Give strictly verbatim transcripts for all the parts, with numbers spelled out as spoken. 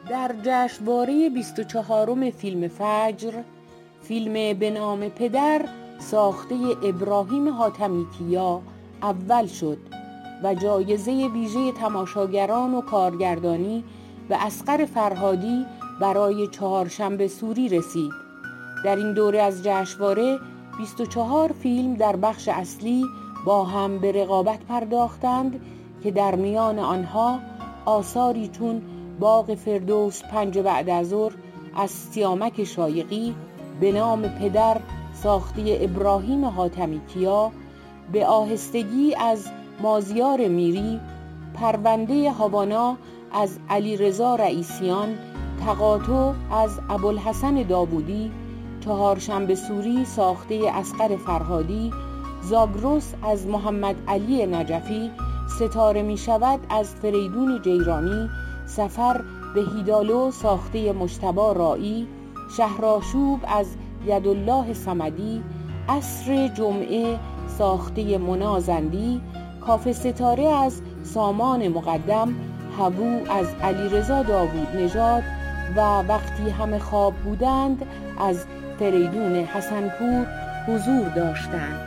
در جشنواره بیست و چهارم فیلم فجر، فیلم به نام پدر ساخته ابراهیم حاتمی‌کیا اول شد و جایزه ویژه تماشاگران و کارگردانی به اصغر فرهادی برای چهارشنبه سوری رسید. در این دوره از جشنواره بیست و چهار فیلم در بخش اصلی با هم به رقابت پرداختند که در میان آنها آثاری چون باغ فردوس پنج بعد از ظهر از سیامک شایقی، به نام پدر ساخته ابراهیم حاتمی‌کیا، به آهستگی از مازیار میری، پرونده هاوانا از علیرضا رئیسیان، تقاطع از ابوالحسن داوودی، چهارشنبه سوری ساخته اصغر فرهادی، زاگرس از محمد علی نجفی، ستاره می شود از فریدون جیرانی، سفر به هیدالو ساخته مجتبی رایی، شهرآشوب از یدالله صمدی، عصر جمعه ساخته منی زندی، کاخ ستاره از سامان مقدم، هوو از علیرضا داوود نژاد و وقتی همه خواب بودند از فریدون حسنپور حضور داشتند.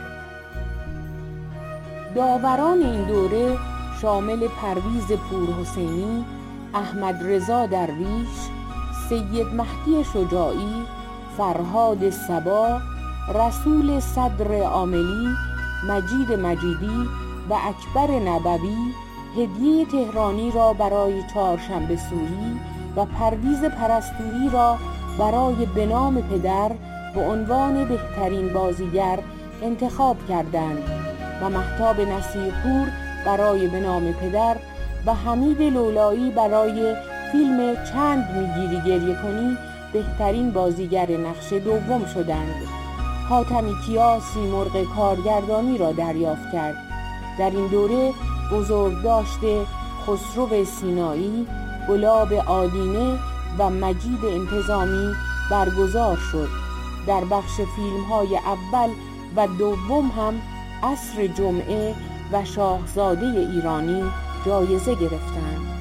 داوران این دوره شامل پرویز پورحسینی، احمد رضا درویش، سید مهدی شجاعی، فرهاد صبا، رسول صدر عاملی، مجید مجیدی و اکبر نبوی هدیه تهرانی را برای چهارشنبه سوری و پرویز پرستویی را برای به نام پدر به عنوان بهترین بازیگر انتخاب کردند و مهتاب نصیرپور برای به نام پدر و حمید لولایی برای فیلم چند میگیری گریه کنی بهترین بازیگر نقش دوم شدند. حاتمی‌کیا سیمرغ کارگردانی را دریافت کرد. در این دوره بزرگداشت خسرو سینایی، گلاب آدینه و مجید انتظامی برگزار شد. در بخش فیلم‌های اول و دوم هم عصر جمعه و شاهزاده ایرانی جایزه گرفتند.